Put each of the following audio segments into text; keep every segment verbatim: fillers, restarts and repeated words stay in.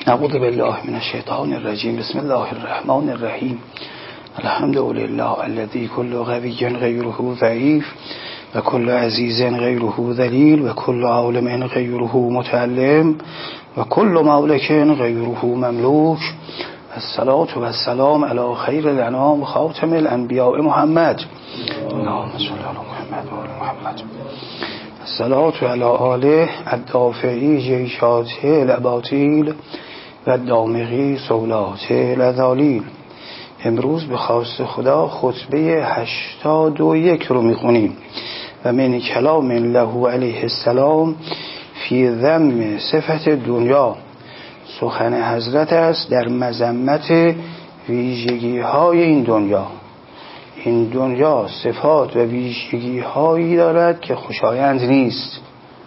نعوذ بالله من الشیطان الرجیم. بسم الله الرحمن الرحیم. الحمد لله الذي كل قوی غیره ضعیف و کل عزیز غیره ذلیل و کل عالم غیره متعلم و کل مالک غیره مملوک. الصلاة و السلام علی خیر الانام خاتم الانبیاء محمد. اللهم صل علی محمد و آل محمد. الصلاة علی آله الدافعی جیشات الاباطیل و دامغی سولات الذالیل. امروز به خواست خدا خطبه هشتاد و یک رو میخونیم و من کلام له علیه السلام فی ذم صفت دنیا. سخن حضرت است در مذمت ویژگی های این دنیا. این دنیا صفات و ویژگی هایی دارد که خوشایند نیست.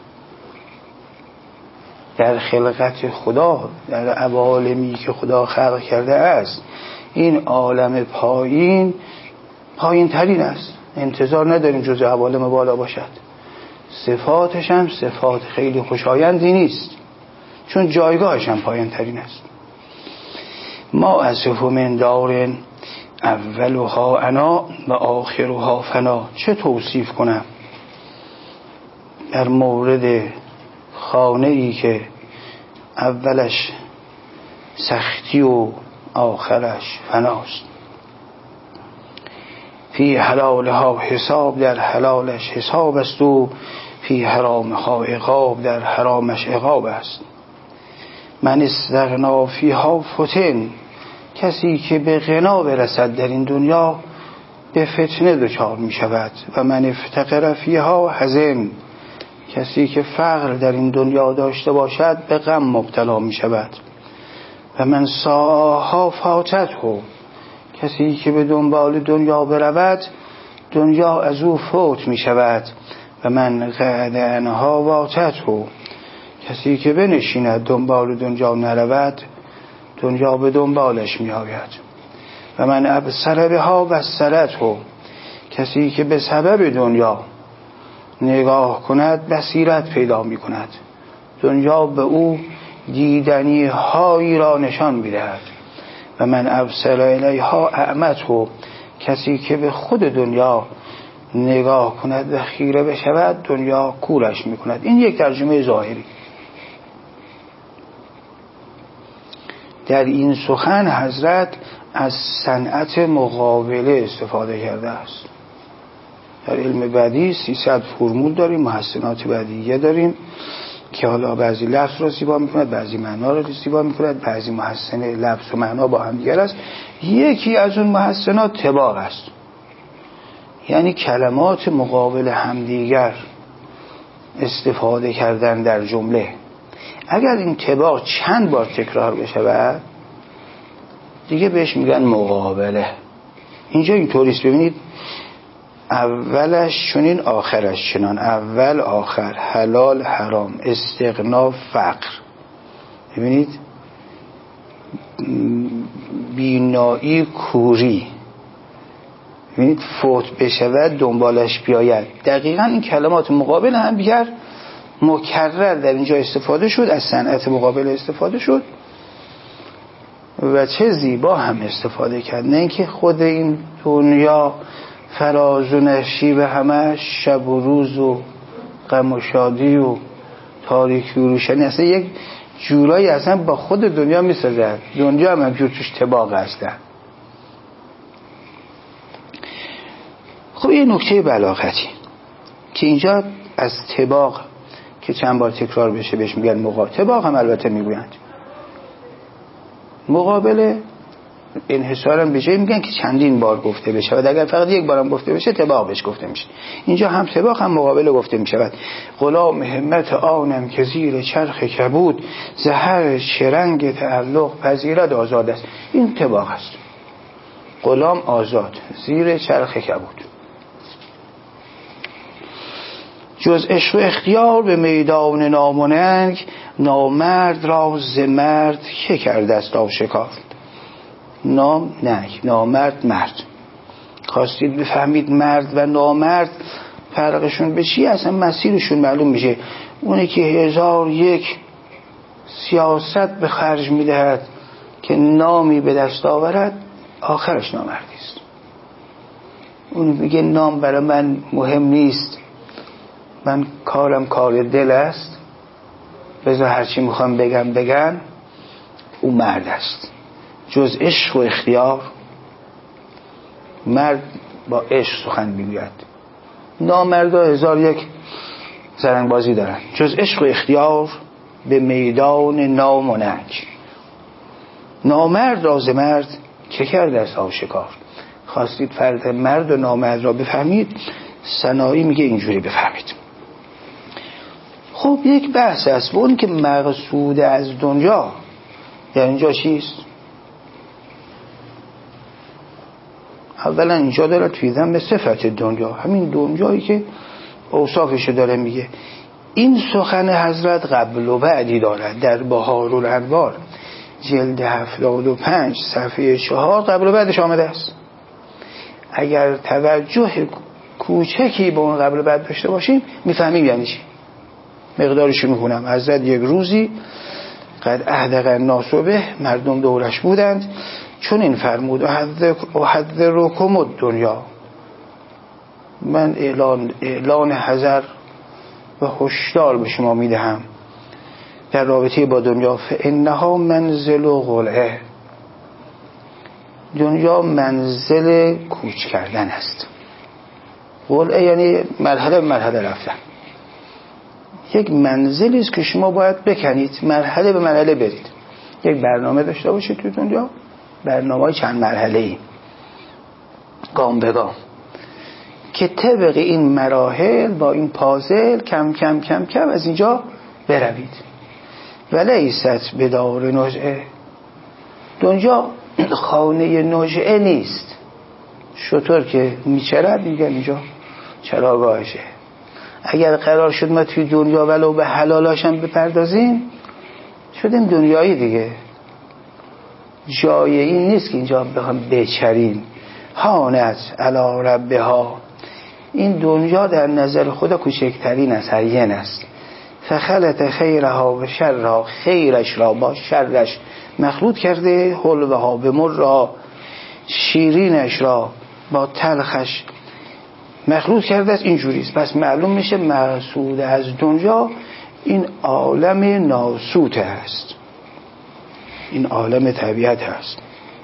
در خلقت خدا، در عوالمی که خدا خلق کرده است، این عالم پایین پایین ترین است. انتظار نداریم جز عوالم بالا باشد. صفاتش هم صفات خیلی خوشایندی نیست، چون جایگاهش هم پایین ترین است. ما اصف من دار اولها انا و آخرها فنا. چه توصیف کنم در مورد خانه ای که اولش سختی و آخرش فناست. فی حلالها حساب، در حلالش حساب است، و فی حرامها عقاب، در حرامش عقاب است. من استغنا فیها فتن. کسی که به غنا برسد در این دنیا به فتنه دچار می شود. و من افتقر فیها حزن. کسی که فقر در این دنیا داشته باشد به غم مبتلا می شود. و من ساها فاتته. کسی که به دنبال دنیا برود دنیا از او فوت می شود. و من قعد عنها واتته. کسی که بنشیند دنبال دنیا نرود دنیا به دنبالش می آید. و من ابصر بها بصرته. کسی که به سبب دنیا نگاه کند بصیرت پیدا می کند. دنیا به او دیدنی هایی را نشان می دهد. و من ابصر الیها اعمته. کسی که به خود دنیا نگاه کند و خیره بشود دنیا کورش می کند. این یک ترجمه ظاهری. در این سخن حضرت از صنعت مقابله استفاده کرده است. در علم بدیع سیصد فرمول داریم، محسنات بدیعیه داریم که حالا بعضی لفظ رو زیبا میکند، بعضی معنا رو زیبا میکند، بعضی محسن لفظ و معنا با هم دیگر است. یکی از اون محسنات طباق است، یعنی کلمات مقابل همدیگر استفاده کردن در جمله. اگر این طباق چند بار تکرار بشه دیگه بهش میگن مقابله. اینجا این طوریست، ببینید اولش چنین آخرش چنان، اول آخر، حلال حرام، استغنا فقر. ببینید بینایی کوری، ببینید فوت بشود دنبالش بیاید. دقیقا این کلمات مقابل هم دیگر مکرر در اینجا استفاده شد، از صنعت مقابل استفاده شد و چه زیبا هم استفاده کرد. نه اینکه خود این دنیا فراز و نشیب همش شب و روز و غم و شادی و تاریکی و روشنی، اصلا یک جورایی اصلا با خود دنیا میسازد. دنیا هم همجور توش طباق هستن. خب یه نکته بلاغتی که اینجا از طباق که چند بار تکرار بشه بهش میگن مقابله. طباق هم البته میگویند مقابله. انحصارم به جای میگن که چندین بار گفته بشه و اگر فقط یک بارم گفته بشه طباق بهش گفته میشه. اینجا هم طباق هم مقابله گفته میشود. غلام همت آنم که زیر چرخ کبود، زهر شرنگ تعلق پذیرد آزاد است. این طباق است. غلام آزاد زیر چرخ کبود. جز عشق و اختیار به میدان ناموننگ، نامرد را ز مرد که کرده است آشکار. نام ننگ، نامرد مرد. خواستید بفهمید مرد و نامرد فرقشون به چی؟ اصلا مسیرشون معلوم میشه. اونی که هزار یک سیاست به خرج میدهد که نامی به دست آورد، آخرش نامردی است. اون میگه نام برای من مهم نیست، من کارم کار دل است، بذار هرچی میخوام بگم بگن، او مرد است. جز عشق و اختیار، مرد با عشق سخن میگوید، نامردا هزار یک زرنگ بازی دارن. جز عشق و اختیار به میدان نام و ننگ، نامرد راز مرد که کرده است آشکار. خواستید فرق مرد و نامرد را بفهمید، سنایی میگه اینجوری بفهمید. خب یک بحث است و اون که مقصود از دنیا یعنی اینجا چیست؟ اولا اینجا داره توی ذم صفت دنیا، همین دنیایی که اوصافش داره میگه. این سخن حضرت قبل و بعدی دارد در بهارالانوار جلد هفتاد و پنج صفحه چهار قبل و بعدش آمده است. اگر توجه کوچکی به اون قبل و بعد داشته باشیم میفهمیم یعنی چی. مقدارشو میکنم. حضرت یک روزی قد اهدق الناس به، مردم دورش بودند، چون این فرمود احذرکم الدنیا، من اعلان اعلان حذر و هشدار به شما میدهم در رابطه با دنیا. فانها منزل و قلعه، دنیا منزل کوچ کردن است. قلعه یعنی مرحله مرحله رفتن. یک منزلی است که شما باید بکنید، مرحله به مرحله برید. یک برنامه داشته باشید تو دنیا، برنامه‌های چند مرحله‌ای، گام به گام، که طبق این مراحل با این پازل کم کم کم کم از اینجا بروید. ولیست بدار نجعه، دنیا خانه نجعه نیست. شطور که میچرد میگن اینجا چراگاهشه. اگر قرار شد ما توی دنیا ولو به حلالاشم بپردازیم، شدیم دنیایی دیگه. جای این نیست که اینجا بخوام بچریم. هانت علی ربها، این دنیا در نظر خدا کوچکترین است، هین است. فخلط خیرها و شرها، خیرش را با شرش مخلوط کرده، حلوها به مر را، شیرینش را با تلخش مخلوط کرده است. اینجوریست. پس معلوم میشه مقصود از دنیا این عالم ناسوت است، این عالم طبیعت است.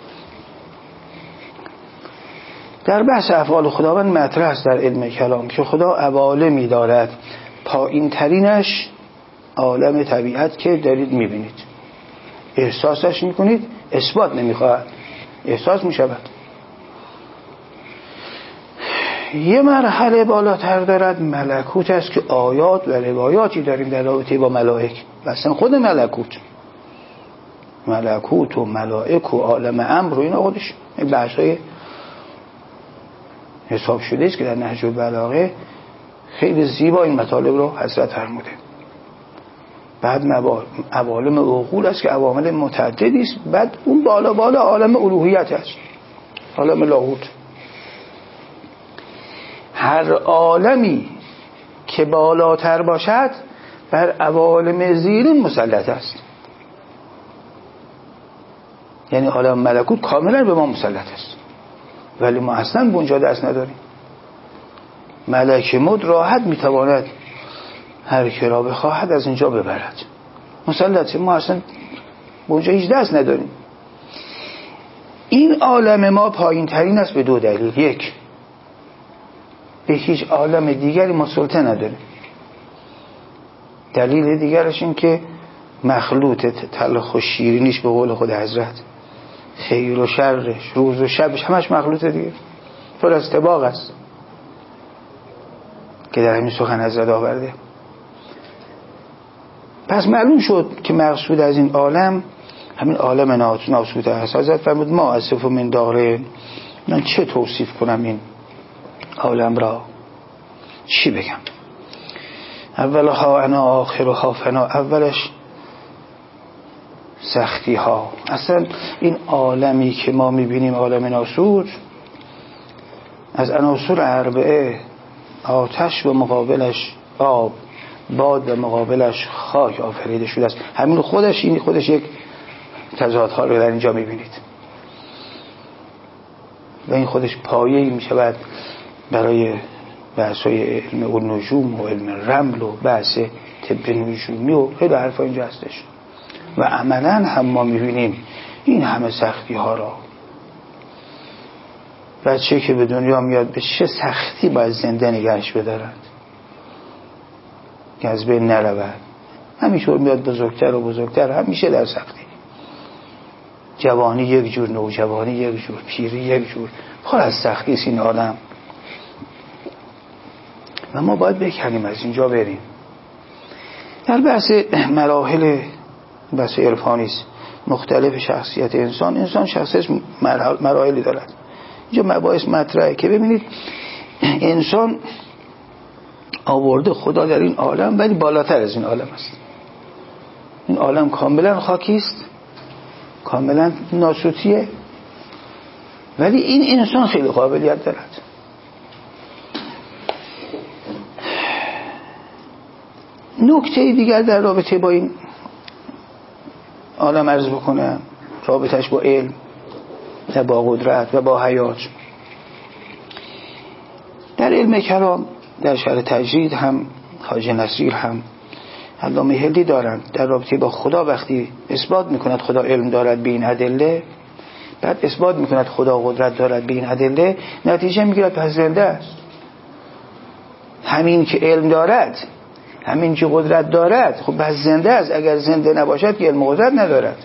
در بحث افعال خداوند مطرح است در علم کلام که خدا عوالمی دارد، پایین ترینش عالم طبیعت که دارید میبینید، احساسش میکنید، اثبات نمیخواهد، احساس میشود. یه مرحله بالاتر دارد ملکوت است که آیات و روایاتی داریم در رابطه با ملائک، مثلا خود ملکوت ملکوت و ملائک و عالم امر و اینا خودش بحثای حساب شده است که در نهج البلاغه خیلی زیبا این مطالب رو حضرت فرموده. بعد عوالم عقول است که عوامل متعددی است. بعد اون بالا بالا عالم الوهیت است، عالم لاهوت. هر عالمی که بالاتر باشد بر عوالم زیرین مسلط است. یعنی عالم ملکوت کاملا به ما مسلط است، ولی ما اصلا به اونجا دست نداریم. ملک مد راحت میتواند هر کی را بخواهد از اینجا ببرد، مسلطه. ما اصلا به اونجا هیچ دست نداریم. این عالم ما پایین ترین است به دو دلیل. یک، به هیچ عالم دیگری ما سلطه نداریم. دلیل دیگرش این که مخلوط تلخ و شیرینیش به قول خود حضرت، خیر و شرش، روز و شبش، همش مخلوطه دیگه، پر از طباق است که در همین سخن حضرت آورده. پس معلوم شد که مقصود از این عالم همین عالم ناسوت است. حضرت فرمود ما اسف من داره، من چه توصیف کنم این عالم را، چی بگم؟ اولها انا آخرها فنا، اولش سختی ها. اصلا این عالمی که ما میبینیم عالم ناسوت از عناصر اربعه، آتش و مقابلش آب، باد و مقابلش خاک آفریده شده است. همین خودش این خودش یک تضادها رو در اینجا میبینید و این خودش پایه‌ای میشود برای بحث‌های علم النجوم و علم رمل و بحث طب نجومی و خیلی حرفا اینجا هستش. و عملاً هم ما میبینیم این همه سختی ها را بچه که به دنیا میاد به چه سختی باید زنده نگهش بدارند که از بین نرود. همینطور میاد بزرگتر و بزرگتر، همیشه در سختی. جوانی یک جور، نوجوانی یک جور، پیری یک جور، پر از سختی است این عالم و ما باید بکنیم از اینجا بریم. در بحث مراحل بحث عرفانی است مختلف شخصیت انسان. انسان شخصیت مراحلی دارد. اینجا مباحث مطرحه که ببینید انسان آورده خدا در این عالم ولی بالاتر از این عالم است. این عالم کاملا خاکی است، کاملا ناسوتیه، ولی این انسان خیلی قابلیت دارد. نکته دیگر در رابطه با این عالم عرض بکنم، رابطش با علم و با قدرت و با حیات. در علم کلام در شرح تجرید هم حاج نصیر هم علامه هندی دارند در رابطه با خدا وقتی اثبات میکند خدا علم دارد به این ادله، بعد اثبات میکند خدا قدرت دارد به این ادله، نتیجه میگیرد پس زنده است. همین که علم دارد، همین که قدرت دارد، خب پس زنده است. اگر زنده نباشد که علم قدرت ندارد.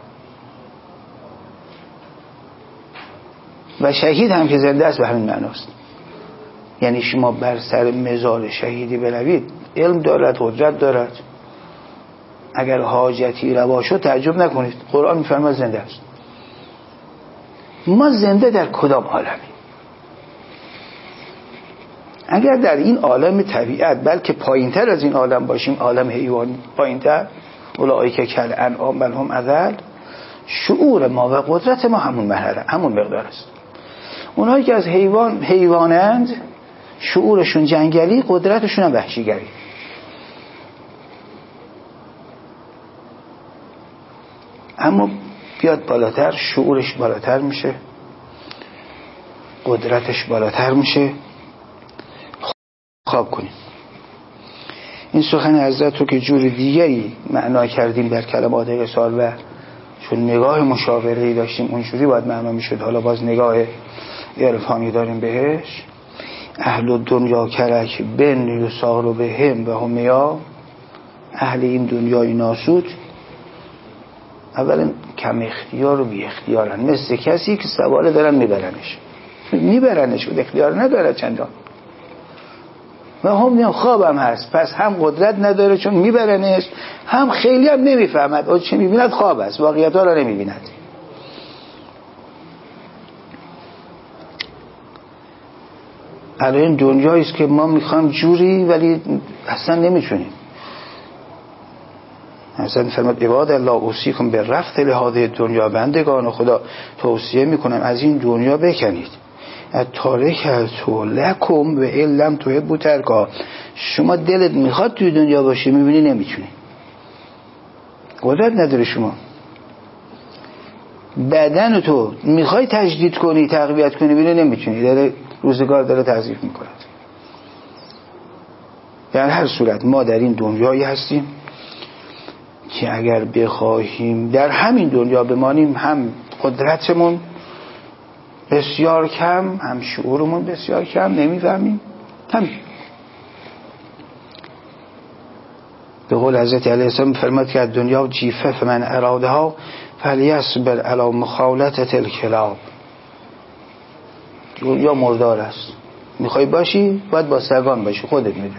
و شهید هم که زنده است به همین معناست. یعنی شما بر سر مزار شهیدی بروید، علم دارد، قدرت دارد، اگر حاجتی روا شد تعجب نکنید، قرآن میفرماید زنده است. ما زنده در کدام عالمی؟ اگر در این عالم طبیعت بلکه پایینتر از این عالم باشیم، عالم حیوانی پایینتر، اولئک کالانعام بل هم اضل، شعور ما و قدرت ما همون مرحله، همون مقدار است. اونهایی که از حیوان حیوانند، شعورشون جنگلی، قدرتشون هم وحشیگری. اما بیاد بالاتر، شعورش بالاتر میشه، قدرتش بالاتر میشه. خواب کنیم این سخن حضرت رو که جور دیگری معنا کردیم در کلمات رسال و چون نگاه مشاوره‌ای داشتیم اونجوری باید معنا میشد، حالا باز نگاه عرفانی داریم بهش. اهل دنیا کرک بن یسارو بهم و همیا، اهل این دنیای ناسود اولا کم اختیار و بی اختیارن، مثل کسی که سواله دارن میبرنش میبرنش و اختیار نداره چندان، و هم خوابم هست، پس هم قدرت نداره چون میبرنش، هم خیلی هم نمیفهمد، او چه میبیند خواب است، واقعیت ها را نمیبیند. الان دنیایی است که ما میخوام جوری ولی اصلا نمیتونیم. اصلا فرمود عباد الله اوصیکم به رفت لهذه دنیا، بندگان خدا توصیه میکنم از این دنیا بکنید. تارک تو لکم و علم تحبوا ترکا، شما دلت میخواد توی دنیا باشی میبینی نمیتونی، قدرت نداره، شما بدن تو میخوای تجدید کنی تقویت کنی میبینی نمیتونی، داره روزگار داره تضعیف میکند. در هر صورت ما در این دنیایی هستیم که اگر بخواهیم در همین دنیا بمانیم، هم قدرتمون بسیار کم، هم شعورمون بسیار کم، نمیفهمیم. همین به قول حضرت علیه السلام فرمود که دنیا جیفه فمن ارادها فلیصبر علی مخالطة الکلاب. دنیا مردار است، میخوای باشی باید با سگان باشی، خودت میدونی.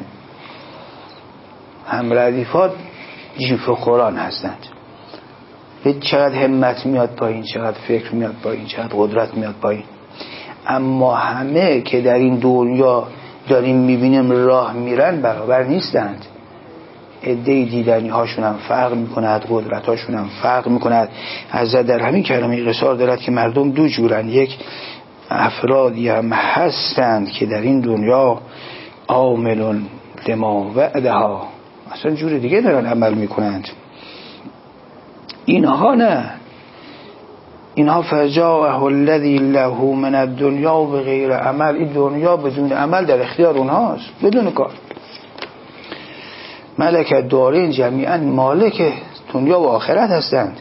هم ردیفات جیف قرآن هستند. به چقدر همت میاد پایین، چقدر فکر میاد پایین، چقدر قدرت میاد پایین. اما همه که در این دنیا داریم میبینیم راه میرن برابر نیستند. عده دیدنی هاشون هم فرق میکند، قدرت هاشون هم فرق میکند. حضرت در همین کلمه قصار دارد که مردم دو جورن، یک افرادی هم هستند که در این دنیا عاملون لما وعدها اصلا جور دیگه دارن عمل میکنند. اینها نه، اینها فجاءه الذی له من الدنیا بغیر عمل، این دنیا بدون عمل در اختیار اونهاست، بدون کار. ملک الدارین جمیعا مالک دنیا و آخرت هستند.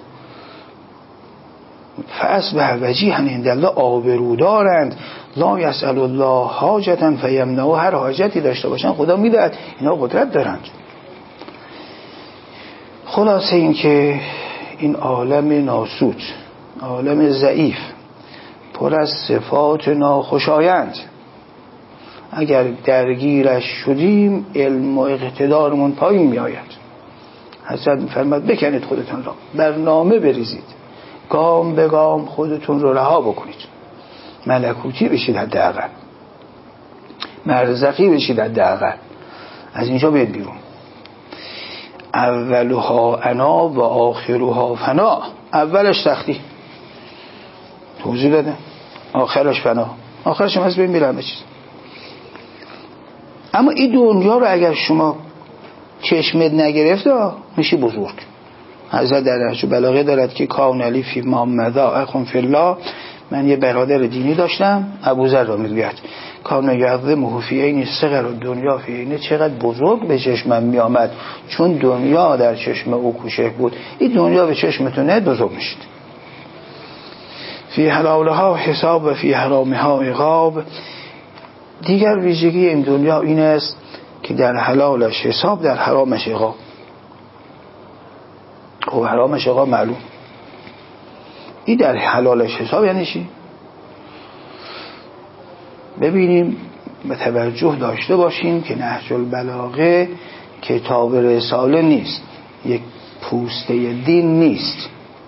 فاصبح وجیها عند الله، آبرو دارند. لا یسأل الله حاجتا فیمنعه، هر حاجتی داشته باشن خدا میدهد، اینا قدرت دارند. خلاصه این که این عالم ناسود، عالم ضعیف، پر از صفات ناخوشایند، اگر درگیرش شدیم علم و اقتدارمون پایین می آید. حضرت می‌فرماد بکنید خودتون را، برنامه بریزید، گام به گام خودتون رو رها بکنید، ملکوتی بشید، حداقل مرزقی بشید، حداقل از اینجا بیاد بیرون. اولها انا و آخرها فنا، اولش سختی توضیح داده، آخرش فنا، آخرش هم از بین میره همه چیز. اما این دنیا رو اگر شما چشمت نگرفته میشی بزرگ. حضرت در نهج البلاغه دارد که کان علی فی محمدا اخون فی الله، من یه برادر دینی داشتم، ابوذر را میگوید، کان یعظمه فی عین صغر الدنیا فی عین، چقدر بزرگ به چشمم میآمد چون دنیا در چشم او کوچک بود، این دنیا به چشمتون بزرگ میشید. فی حلالها حساب و فی حرامها عقاب. دیگر ویژگی این دنیا این است که در حلالش حساب، در حرامش عقاب. خب حرامش عقاب معلوم، این در حلالش حساب یعنی چی؟ ببینیم، به توجه داشته باشیم که نهج البلاغه کتاب رساله نیست، یک پوسته دین نیست.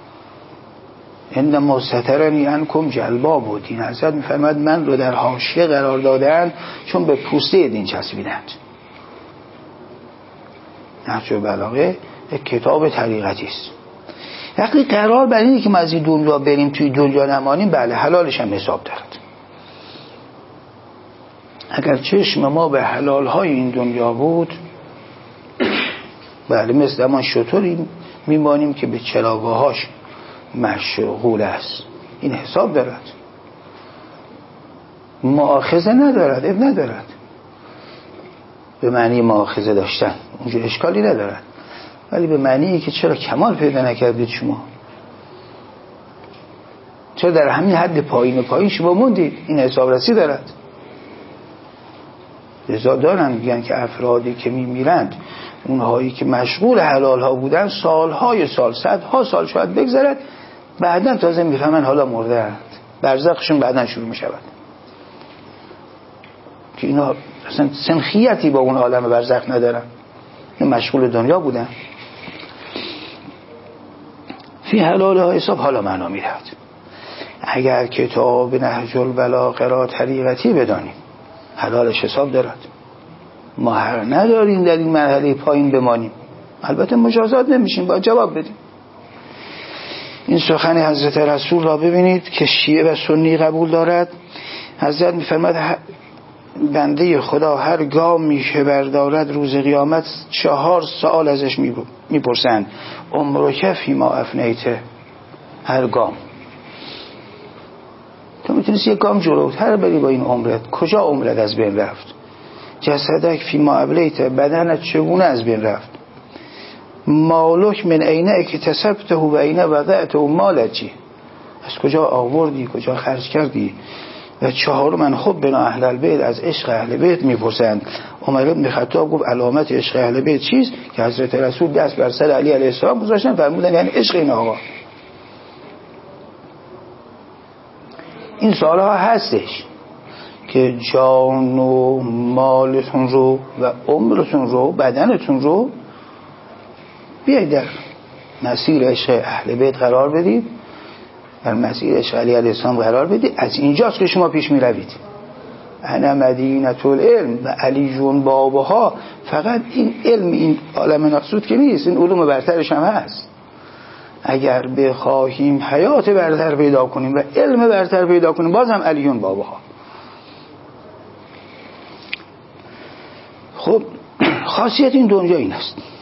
انما سترنی عنکم جلباب و دین، حضرت میفرماد من رو در حاشیه قرار دادن چون به پوسته دین چسبیدند. نهج البلاغه یک کتاب طریقتی است. وقتی قرار بر اینه که ما از این دنیا بریم توی دنیا نمانیم، بله حلالش هم حساب دارد. اگر چشم ما به حلال های این دنیا بود، بله مثل امان شطوری میمانیم که به چراگاهاش مشغول است. این حساب دارد، مؤاخذه ندارد، اب ندارد. به معنی مؤاخذه داشتن اونجا اشکالی ندارد، ولی به معنی که چرا کمال پیدا نکردید شما، چرا در همین حد پایین پایین شما موندید، این حساب رسی دارد. لذا دارن میگن که افرادی که میمیرند، اونهایی که مشغول حلال ها بودن، سالهای سال، صدها سال شاید بگذرد، بعدن تازه میفهمن حالا مردند، برزخشون بعدن شروع میشود. که اینا اصلا سنخیتی با اون عالم برزخ ندارن، این مشغول دنیا بودن. فی حلال ها حساب حالا معنا میدهد. اگر کتاب نهج البلاغه را طریقتی بدانیم، حلالش حساب دارد. ما هر نداریم در این مرحله پایین بمانیم، البته مجازات نمیشیم، باید جواب بدیم. این سخن حضرت رسول را ببینید که شیعه و سنی قبول دارد. حضرت میفرماید بنده خدا هر گامی که بردارد روز قیامت چهار سوال ازش میپرسند، عمرک فیما افنیته، هر گام تو میتونست یک گام جلوتر بری با این عمرت، کجا عمرت از بین رفت؟ جسدک فیما ابلیته، بدنت چگونه از بین رفت؟ مالک من اینه اکتسبته و اینه وضعته و مالت چی؟ از کجا آوردی، کجا خرج کردی؟ و چهار من خب بنا اهل البیت، از عشق اهل بیت میپرسند. عمر بن خطاب گفت علامت عشق اهل بیت چیست؟ که حضرت رسول دست بر سر علی علیه السلام گذاشتن، فرمودن یعنی عشق این آقا. این سوالها هستش که جان و مالتون رو و عمرتون رو، بدنتون رو بیایید در مسیر عشق اهل بیت قرار بدید، در مسیر عشق علی علیه السلام قرار بدید. از اینجاست که شما پیش می روید. انا مدینه العلم و علی جون بابها. فقط این علم، این عالم نقصود که نیست، این علوم برترش هم هست. اگر بخواهیم حیات برتر پیدا کنیم و علم برتر پیدا کنیم، باز هم علیون بابها. خب خاصیت این دنیا این است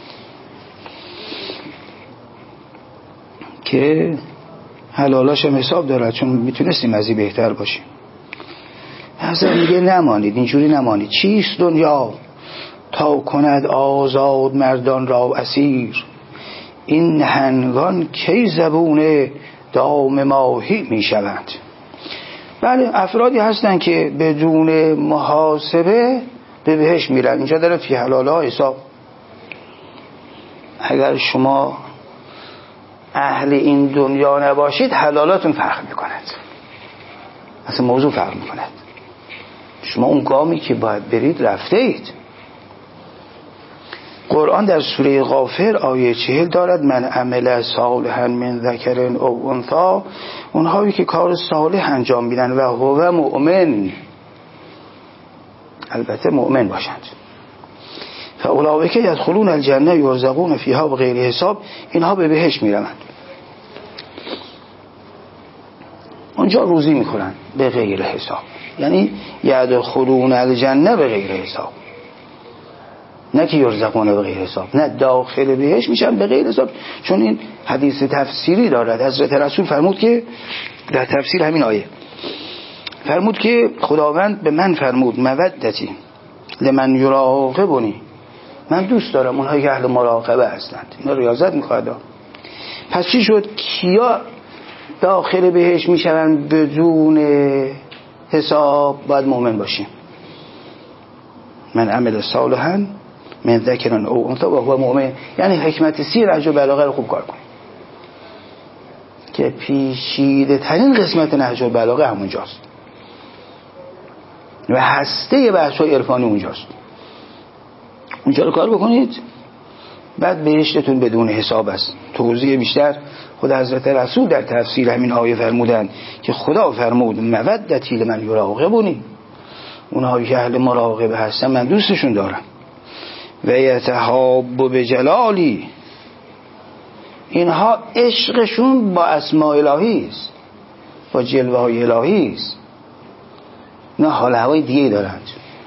که حلالاش هم حساب دارد، چون میتونستیم از این بهتر باشیم. حضرت میگه نمانید، اینجوری نمانید. چیست دنیا تا کند آزاد مردان را اسیر، این نهنگان کی زبون دام ماهی میشوند. بله افرادی هستن که بدون محاسبه به بهشت میرن. اینجا داره فی حلالها حساب. اگر شما اهل این دنیا نباشید حلالاتون فرق میکند، اصلا موضوع فرق میکند. شما اون گامی که باید برید رفته اید. قرآن در سوره غافر آیه چهل دارد من عمل صالحا من ذکر او انثی، اونهایی که کار صالح انجام میدن و هو مؤمن، البته مؤمن باشند، فاولئک یدخلون الجنه یرزقون فیها بغیر حساب، اینها به بهشت میروند، اونجا روزی میکنن به غیر حساب. یعنی یدخلون الجنه به غیر حساب، نه که یرزقون به غیر حساب، نه داخل بهش میشن به غیر حساب. چون این حدیث تفسیری دارد. حضرت رسول فرمود که در تفسیر همین آیه فرمود که خداوند به من فرمود مودتی لمن یراقبنی، من دوست دارم اونهایی که اهل مراقبه هستند، اینا ریاضت میخواد. پس چی شد؟ کیا داخل بهش میشن بدون حساب؟ باید مؤمن باشیم. من عمل صالحا من ذکر او انثی و هو مؤمن. یعنی حکمت سی نهج البلاغه رو خوب کار کنیم که پیچیده ترین قسمت نهج البلاغه همونجاست و هسته بحث‌های عرفانی اونجاست. اونجا رو کار بکنید، بعد بهشتتون بدون حساب است. توضیح بیشتر خود حضرت رسول در تفسیر همین آیه فرمودن که خدا فرمود مودتی لمن یراقبنی، اونهایی که اهل مراقبه هستن من دوستشون دارم. و یتحاب بجلالی، اینها عشقشون با اسماء الهی است، با جلوه های الهی است، نه حال هوای دیگه دارند.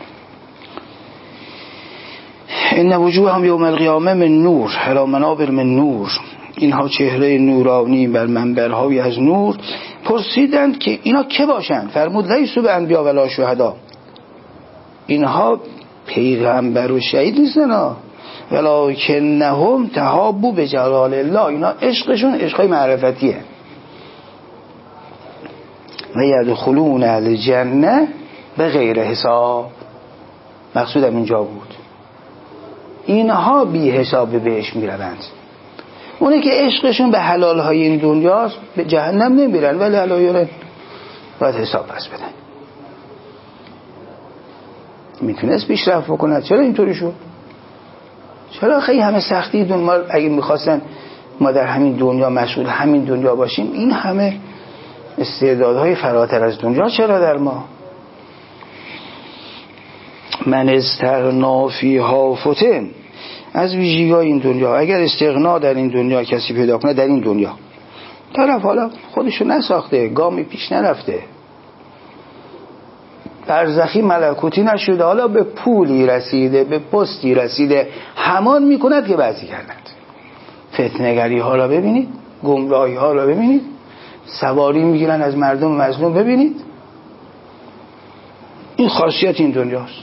ان وجوههم یوم القیامه من نور علی منابر من نور، اینها چهره نورانی بر منبرهای از نور. پرسیدند که اینا که باشند؟ فرمود لیسوا بانبیا ولا شهدا، اینها پیغمبر و شهید نیستن ها، ولکنهم تحابوا بجلال الله، اینا عشقشون عشقای معرفتیه. و یدخلون الجنه به غیر حساب، مقصودم اینجا بود. اینها بی حساب بهش میروند. اونه که عشقشون به حلال های این دنیاست به جهنم نمیرن، ولی حلال باید حساب پس بدن. میتونست پیشرفت بکنه، چرا اینطوری شد؟ چرا خیلی همه سختی دون ما اگه میخواستن ما در همین دنیا مسئول همین دنیا باشیم، این همه استعدادهای فراتر از دنیا چرا در ما؟ من استغنا فیها فتن، از ویژگی‌های این دنیا. اگر استغنا در این دنیا کسی پیدا کنه، در این دنیا طرف حالا خودشو نساخته، گامی پیش نرفته، برزخی ملکوتی نشده، حالا به پولی رسیده، به پستی رسیده، همان میکند که بعضی کردند. فتنه‌گری ها را ببینید، گمراهی ها را ببینید، سواری میگیرن از مردم مظلوم ببینید. این خاصیت این دنیاست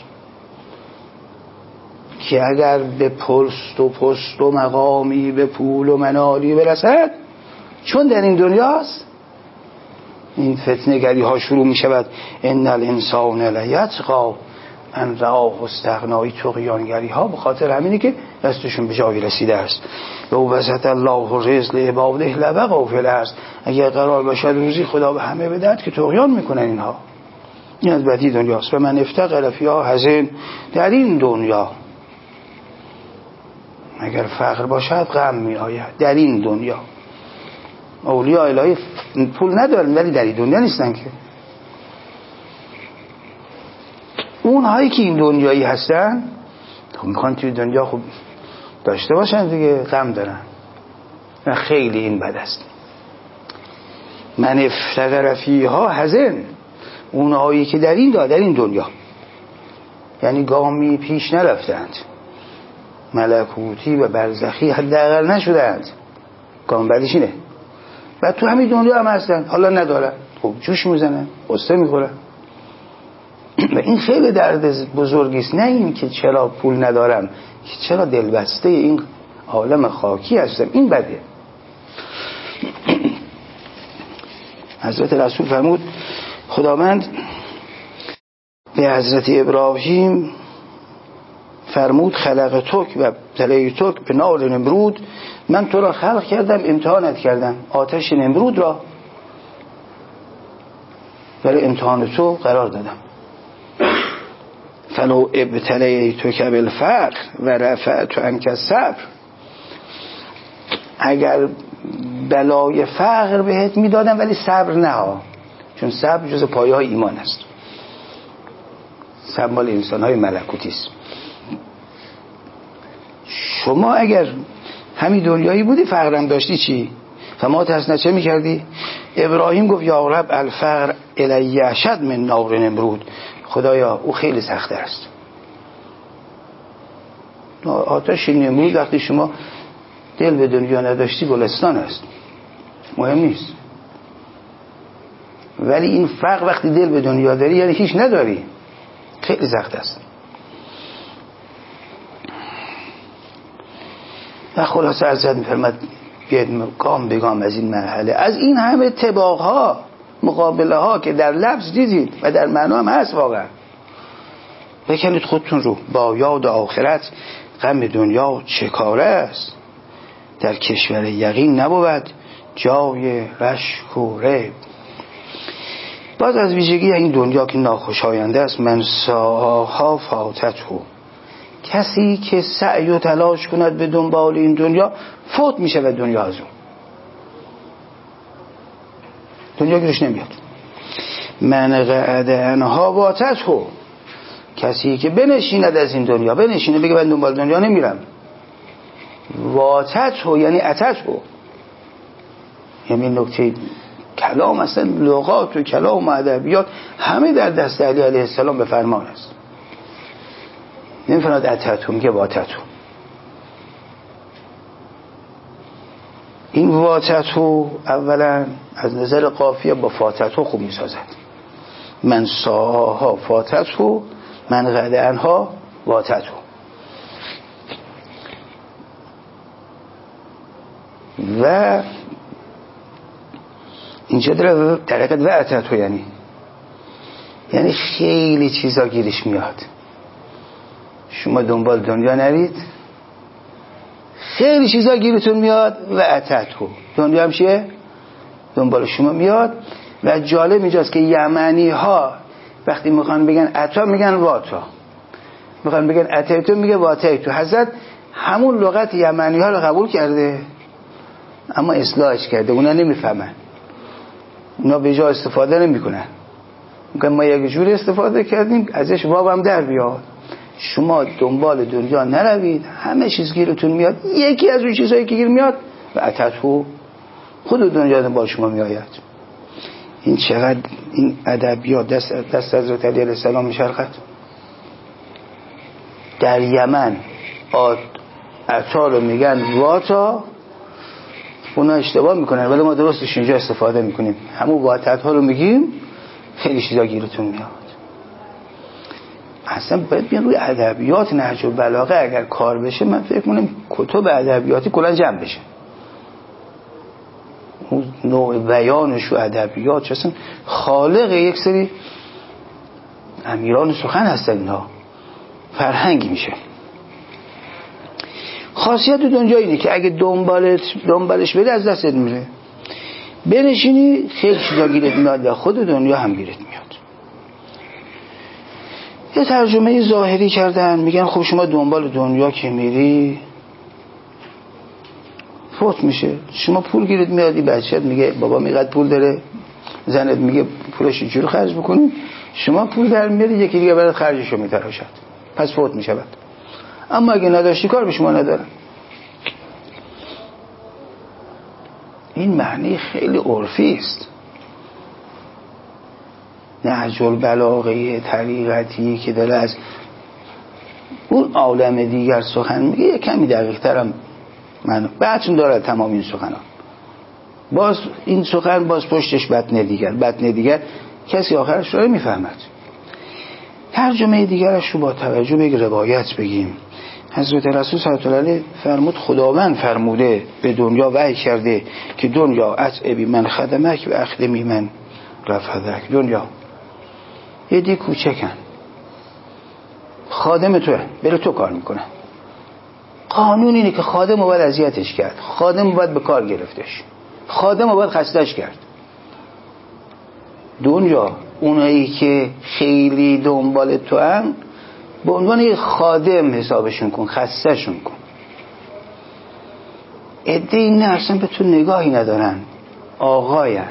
که اگر به پست و پست و مقامی، به پول و منالی برسد، چون در این دنیاست، این فتنه‌گری ها شروع می شود. ان الانسان لیطغی ان رآه استغنی، طغیانگری ها به خاطر همینه که دستشون به جایی رسیده است. لو بسط الله الرزق لعباده لبغوا فی الارض، اگر قرار باشد روزی خدا به همه بدهد که طغیان میکنن اینها. این از بدی دنیاست. و من افتقر فیها حزن، در این دنیا اگر فقر باشد غم می آید. در این دنیا اولیاء الهی پول ندارن ولی در این دنیا نیستن که. اونهایی که این دنیایی هستن خب میخوان توی دنیا خوب داشته باشن دیگه، غم دارن و خیلی این بد است. من افتقر فیها حزن، اونهایی که در این در این دنیا یعنی گامی پیش نرفتند، ملکوتی و برزخی حداقل نشدند. گام بعدش اینه و تو همین دنیا هم هستن، حالا ندارن، خب جوش میزنن، قصه میخورن. و این خیلی درد بزرگی است، نه این که چرا پول ندارم، که چرا دلبسته این عالم خاکی هستم، این بده. حضرت رسول فرمود خداوند به حضرت ابراهیم فرمود خلق توک و تلی توک به نار نمرود، من تو را خلق کردم امتحانت کردم، آتش نمرود را برای امتحان تو قرار دادم. فلو ابتلی توک بالفقر و رفعت عنک الصبر، اگر بلای فقر بهت میدادم ولی صبر نه ها، چون صبر جز پایه های ایمان است. صبر مال انسان های ملکوتی است. شما اگر همین دنیایی بودی فقرم داشتی چی؟ فما تحسنه چه میکردی؟ ابراهیم گفت یا رب الفقر الی اشد من نار نمرود، خدایا او خیلی سخت است. آتش نمرود وقتی شما دل به دنیا نداشتی گلستان است، مهم نیست. ولی این فقر وقتی دل به دنیا داری یعنی هیچ نداری، خیلی سخت است. و خلاصه حضرت میفرماد بیاید گام به گام از این مرحله، از این همه اتباق ها، مقابله ها که در لفظ دیدید و در معنا هم هست واقعا، بکنید خودتون رو با یاد آخرت. غم دنیا چه کاره است، در کشور یقین نبود جای رشک و ریب. باز از ویژگی این دنیا که ناخوشاینده است، من ساها فاتته، کسی که سعی و تلاش کند به دنبال این دنیا فوت میشه و دنیا از اون دنیا گیرش نمیاد. من قعد عنها فاتته، کسی که بنشیند از این دنیا، بنشینه بگه من دنبال دنیا نمیرم، فاتته یعنی اتته، یعنی نکته کلام اصلا لغات و کلام و ادبیات همه در دست علی علیه السلام به فرمان است. نمیفرماد اتته، میگه واتته. این واتته اولا از نظر قافیه با فاتته خوب میسازد. من ساها فاتته، من قعد عنها واتته. و اینجا در طریقت و اتته یعنی یعنی خیلی چیزا گیرش میاد. شما دنبال دنیا نرید، خیلی چیزا گیرتون میاد. و اتته دنیا هم چیه؟ دنبال شما میاد. و جالب اینجاست که یمنی ها وقتی میخوان بگن اتا میگن واتا، میخوان بگن اتیتو میگه واتیتو. حضرت همون لغت یمنی ها رو قبول کرده اما اصلاحش کرده، اونا نمیفهمن، اونا به جا استفاده نمیکنن، میگن ما یک جوری استفاده کردیم ازش وابم در بیاد. شما دنبال دنیا نروید، همه چیز گیرتون میاد. یکی از اون چیزایی که گیر میاد و اتتو، خود دنیا دنبال شما میآید. این چقدر این ادبیات دست دست حضرت علی علیه السلام میشرخد. در یمن عطا رو میگن واتا، اونا اشتباه میکنن ولی ما درستش اینجا استفاده میکنیم. همون واتت ها رو میگیم، خیلی چیزا گیرتون میاد. اصلا باید بیان روی ادبیات نهج و بلاغه اگر کار بشه، من فکر کنم کتب ادبیاتی کلا جمع بشه. اون نوع بیانش و ادبیات اصلا خالق یک سری امیران سخن هستن، اینها فرهنگی میشه. خاصیت دنیا اینه که اگه دنبالت دنبالش بری از دستت میره، بنشینی خیلی چیزا گیرت میاد و خود دنیا هم گیرت میاد. یه ترجمه ظاهری کردن، میگن خب شما دنبال دنیا که میری فوت میشه. شما پول گیرت میادی، بچه‌ت میگه بابا میقدر پول داره، زنت میگه پولش اینجوری خرج بکنی، شما پول در میاری یکی دیگه برات خرجشو میتراشد، پس فوت میشود. اما اگه نداشتی کار به شما نداره. این معنی خیلی عرفی است. نهج البلاغه طریقتی که داره از اون عالم دیگر سخن میگه، یه کمی دقیق ترم من بعدشون داره تمام این سخنان. باز این سخن باز پشتش بطن دیگر بطن دیگر کسی آخرش رو میفهمد. ترجمه دیگرش رو با توجه به روایت بگیم. حضرت رسول صلی الله علیه فرمود خداوند فرموده به دنیا وحی کرده که دنیا اطعبی من خدمک و اخدمی من رفضک. دنیا یه دی کوچکن، خادم توه، بره تو کار میکنه. قانون اینه که خادم رو باید اذیتش کرد، خادم رو باید به کار گرفتش، خادم رو باید خستش کرد. دنیا اونایی که خیلی دنبال تو هم به عنوان یک خادم حسابشون کن، خستشون کن. عده این اصلا به تو نگاهی ندارن، آقاین.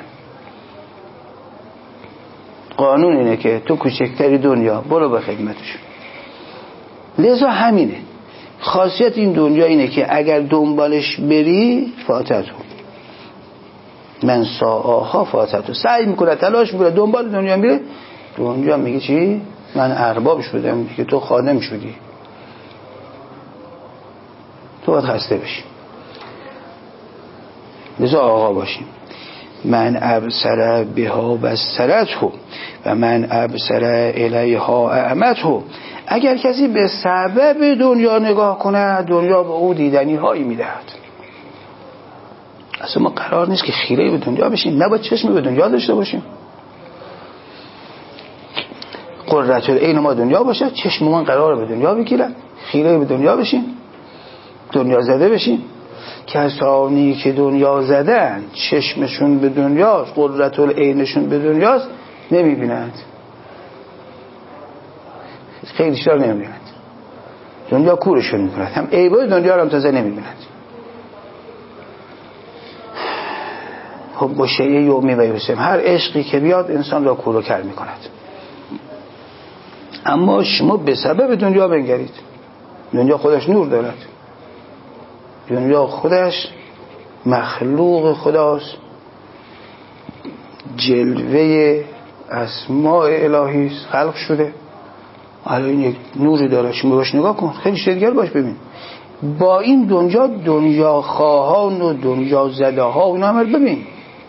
قانون اینه که تو کوچکتری دنیا برو به خدمتشون. لذا همینه خاصیت این دنیا اینه که اگر دنبالش بری فاتتو من ساعها فاتتو، سعی میکنه تلاش میکنه دنبال دنیا میره، دنیا میگه چی؟ من ارباب شدم که تو خادم شدی، تو باید خسته بشی. لذا آقا باشیم. من ابصر بها بصرته و من ابصر الیها اعمته. اگر کسی به سبب دنیا نگاه کنه دنیا به او دیدنی هایی میدهد. اصلا ما قرار نیست که خیره به دنیا بشیم، نباید چشم به دنیا داشته باشیم. قرة العین ما دنیا باشه، چشم من قرار به دنیا بگیرن، خیره به دنیا بشیم، دنیا زده بشیم. کسانی که دنیا زدن چشمشون به دنیاست، قرة العینشون به دنیاست، نمیبینند، خیلی شدار نمیبینند، دنیا کورشون میکند، هم عیبای دنیا رو هم تازه نمیبینند. حب و شیء یومی و یوسم، هر عشقی که بیاد انسان را کور و کر میکند. اما شما به سبب دنیا بنگرید، دنیا خودش نور دارد، دنیا خودش مخلوق خداست، جلوه اسماء الهی است، خلق شده. حالا این یک نوری داره، شما باش نگاه کن، خیلی چیز دیگر باش ببین. با این دنیا دنیا خواهان و دنیا زده ها اینا هم ببین.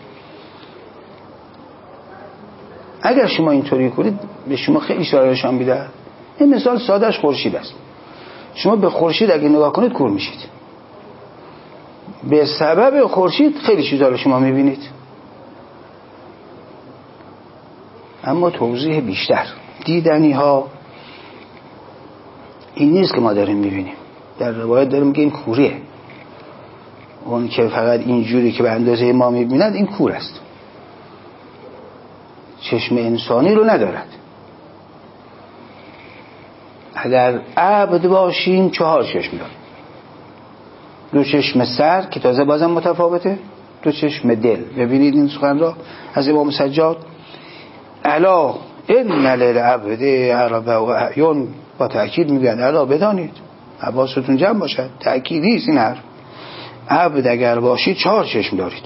اگر شما اینطوری کنید به شما خیلی شرایطشان میده. این مثال سادهش خورشید است. شما به خورشید اگه نگاه کنید کور میشید، به سبب خورشید خیلی چیزا رو شما میبینید. اما توضیح بیشتر دیدنی ها این نیست که ما داریم میبینیم. در روایت داریم میگه این کوریه، اون که فقط اینجوری که به اندازه ما میبیند این کور است، چشم انسانی رو ندارد. اگر عبد باشیم چهار چشم داریم، دو چشم سر که تازه بازم متفاوته، دو چشم دل. ببینید این سخن را از امام سجاد، الا ان للعبد عربه و اعین، با تأکید میگن الا بدانید، حواستون جمع باشد، تأکیدی است این حرف. عبد اگر باشید چهار چشم دارید،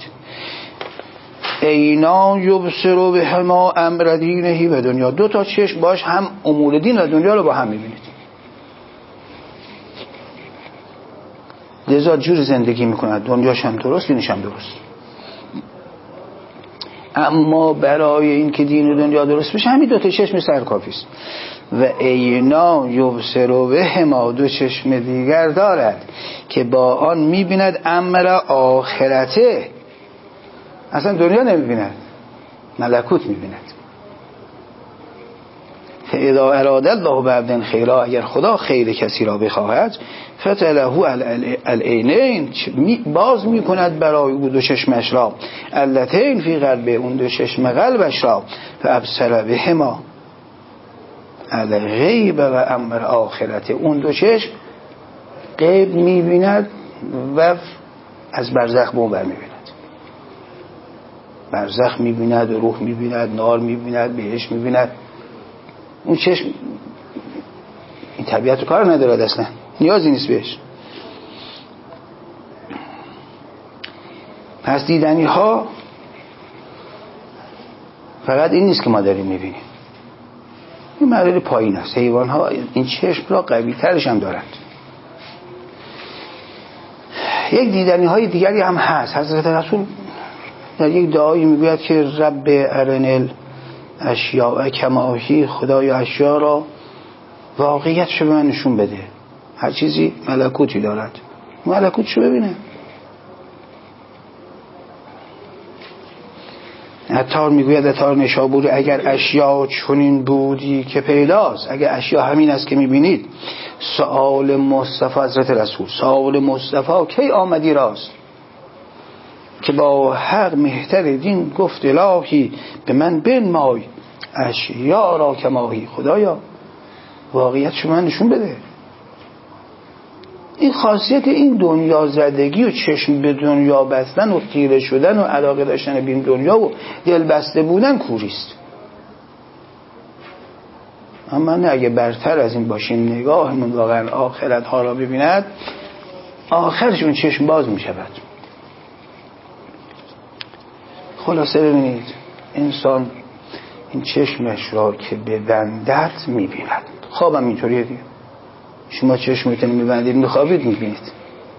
عینان یبصر بهما امر دینه و دنیا، دو تا چشم باش هم امور دین و دنیا رو با هم میبینید. لذا جور زندگی میکند، دنیاش هم درست دینش هم درست. اما برای این که دین و دنیا درست بشه همین دو تا چشم سر کافی است. و عینا یبصر بهما، دو چشم دیگر دارد که با آن میبیند امر آخرته، اصلا دنیا نمیبیند، ملکوت میبیند. فاذا اراد الله بعبد خیرا، اگر خدا خیر کسی را بخواهد فتله العینین، باز میکند برای او دو چشمش را، اللتین فی قلبه، اون دو چشم قلبش را، فابصر بهما الغیب و امر آخرته، اون دو چشم غیب میبیند و از برزخ بر میبیند، برزخ میبیند، روح میبیند، نار میبیند، بهشت میبیند. اون چشم این طبیعت رو کار ندارد، اصلا نیازی نیست بهش. پس دیدنی ها فقط این نیست که ما داریم میبینیم، این مرحله پایین است. حیوان ها این چشم را قوی ترش هم دارند. یک دیدنی های دیگری هم هست. حضرت رسول در یک دعایی میگوید که رب ارنل اشیاء کماهی، خدای اشیاء را واقعیتشو به من نشون بده. هر چیزی ملکوتی دارد، ملکوتشو ببینه. عطار میگوید، عطار نشابوری، اگر اشیاء چنین بودی که پیداست، اگر اشیاء همین است که میبینید، سؤال مصطفی حضرت رسول، سؤال مصطفی کی آمدی راست، که با حق مهتر دین گفت الهی به من بنمای اشیاء را کماهی. خدایا واقعیت شما من نشون بده. این خاصیت این دنیا زدگی و چشم به دنیا بستن و خیره شدن و علاقه داشتن به این دنیا و دل بسته بودن کوریست. اما نه، اگه برتر از این باشیم، نگاهمون واقعا آخرت ها را ببیند، آخرش اون چشم باز می شود. خلاصه ببینید، انسان این چشمش را که ببندد می بیند. خوابم اینطوریه دیگه، شما چشمتون میبندید میخوابید میبینید.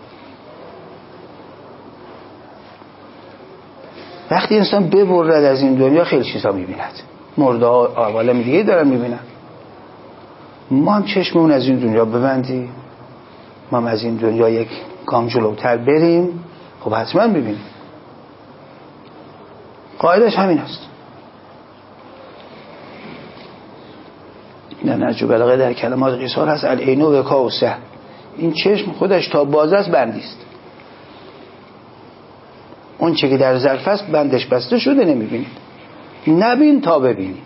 وقتی انسان ببرد از این دنیا خیلی چیزا میبیند، مرده ها عوالم دیگه دارن میبینن. ما هم چشممون از این دنیا ببندیم، ما هم از این دنیا یک گام جلوتر بریم، خب حتما میبینیم. قاعدش همین است. نه نجو بلاغه در کلمات قیصر هست، العینو و کاوسه، این چشم خودش تا باز است بندی است، اون چه که در ظرف است بندش بسته شده نمیبینید. نبین تا ببینید.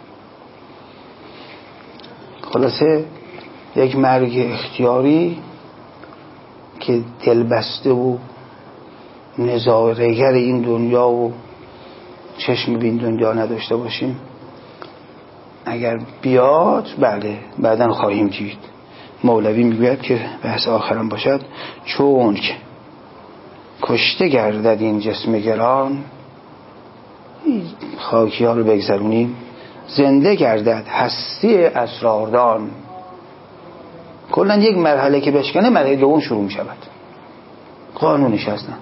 خلاصه یک مرگ اختیاری که دل بسته و نظاره‌گر این دنیا و چشم به این دنیا نداشته باشیم، اگر بیاد بله بعدن خواهیم دید. مولوی میگوید که بحث آخرم باشد، چون که کشته گردد این جسم گران، خاکی ها رو بگذرونیم، زنده گردد هستی اسراردان. کلن یک مرحله که بشکنه مرحله دوم شروع می شود، قانونش هستن.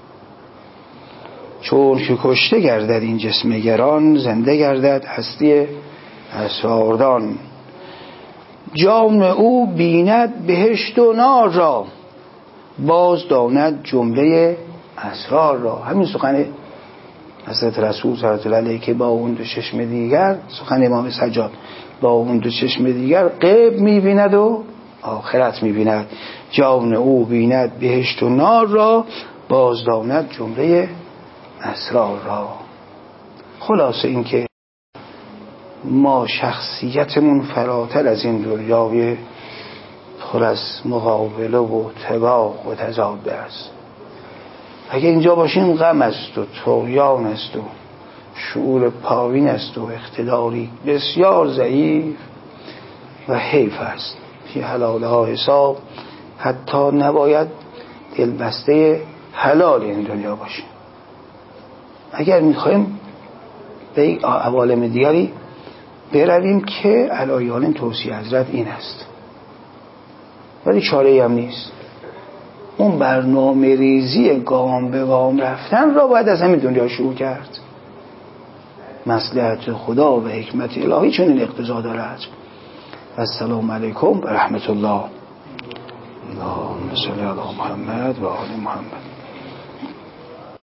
چون که کشته گردد این جسم گران، زنده گردد هستی اسراردان. جان او بیند بهشت و نار را، باز داند جمله اسرار را. همین سخن حضرت رسول صلی الله علیه که با اون دو چشم دیگر، سخن امام سجاد، با اون دو چشم دیگر غیب میبیند و آخرت میبیند. جان او بیند بهشت و نار را، باز داند جمله اسرار را. خلاصه این که ما شخصیتمون فراتر از این دنیای پر از مقابله و طباق و تضاد است. اگه اینجا باشیم غم است و طغیان است و شعور پایین است و اختلاری بسیار ضعیف و حیف است. فی حلال ها حساب، حتی نباید دلبسته حلال این دنیا باشیم. اگر میخوایم به یک عوالم دیگری برویم که علایان توصیه حضرت این است، ولی چاره‌ای هم نیست. اون برنامه ریزی گام به گام رفتن را باید از همین دنیا شروع کرد. مصلحت خدا و حکمت الهی چون این اقتضا دارد. السلام علیکم و رحمت الله. اللهم صل علی محمد و آل محمد.